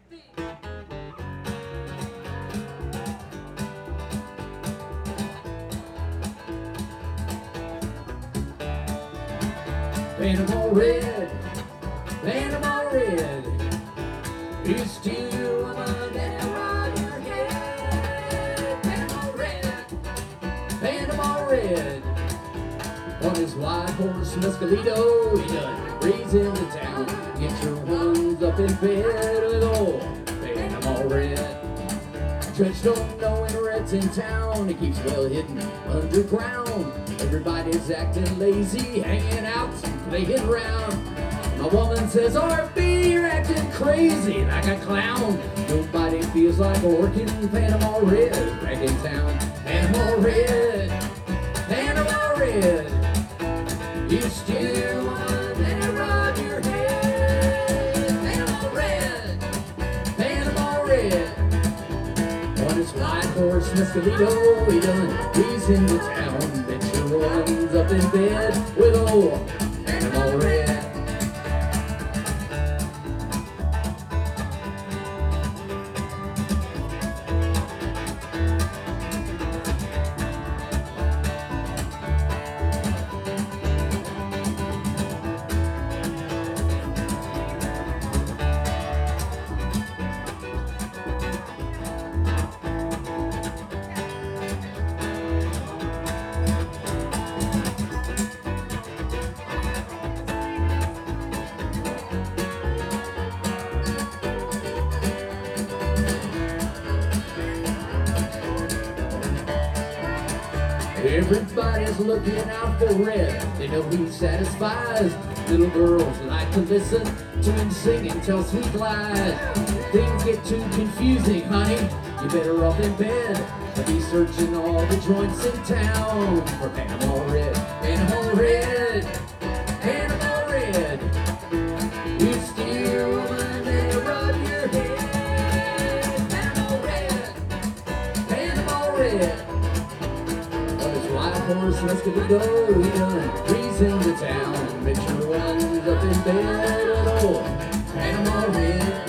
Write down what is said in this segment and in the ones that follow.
Paint 'em all red, paint 'em all red. You steal a mug and run your head. Paint 'em all red, paint 'em all red. On his white horse Mescalito, he done rides into town. Get your ones up in bed with old, paint 'em all red. Judge don't know when red's in town. He keeps well hidden underground. Everybody's acting lazy, hanging out, playing around. My woman says, RB, you're acting crazy like a clown. Nobody feels like working, paint 'em all red back in town. Paint 'em all red, paint 'em all red. You steal one and rub your head. Paint 'em all red, paint 'em all red. On his white horse Mescalito, he done he's in the town. Bet your one's up in bed with old, paint 'em all red. Everybody's looking out for red. They know he satisfies. Little girls like to listen to him sing and tell sweet lies. Things get too confusing, honey. You better off in bed. I'll be searching all the joints in town for paint 'em all red, paint 'em all red, paint 'em all red. You steal one and rub your head. Paint 'em all red, paint 'em all red. Horse Mescalito, he done he's in the town. Bet your one's up in bed with old, paint 'em all red.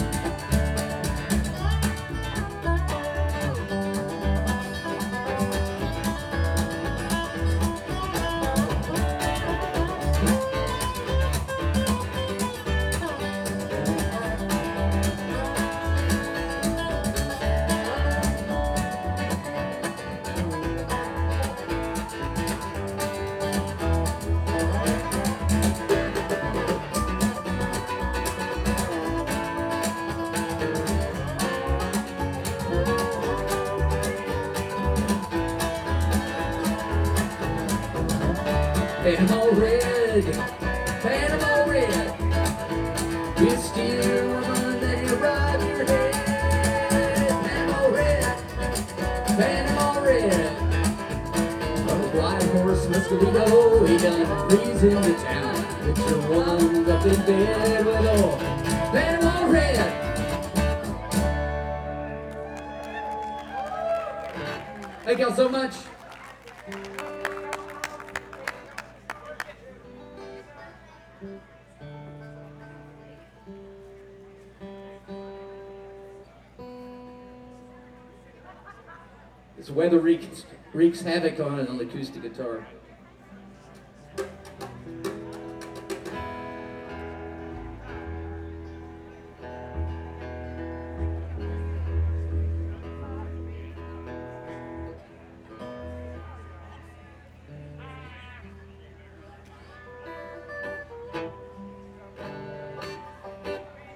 Paint 'em all red, paint 'em all red. You steal one and you rub your head. Paint 'em all red, paint 'em all red. On a white horse Mescalito, he done he's in the town. Put your ones up in bed with old, paint 'em all red. Thank y'all so much. This weather wreaks havoc on an acoustic guitar.